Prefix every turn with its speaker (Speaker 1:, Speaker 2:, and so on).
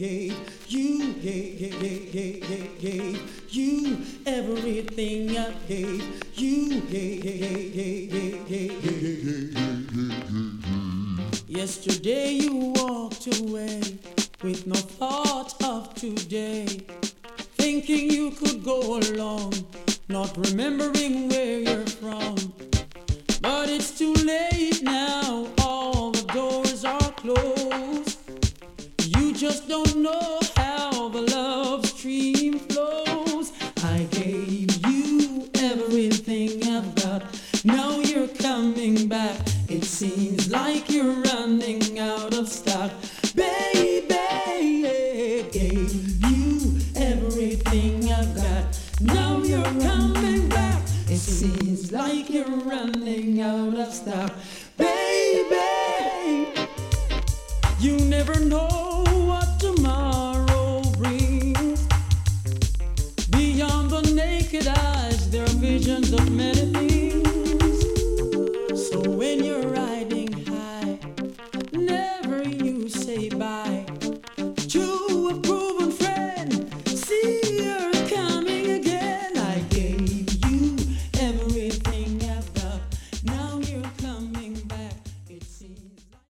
Speaker 1: gave you everything I gave you. Yesterday you walked away with no thought of today, thinking you could go along, not remembering where you're from. But it's too late now, all the doors are closed. You just don't know how the love stream flows. I gave you everything I've got, now you're coming back. It seems like you're running out of stock. Baby, gave you everything I've got, now you're coming back. It seems like you're running out of stock. Baby, you never know what tomorrow brings. Beyond the naked eyes, there are visions of many things.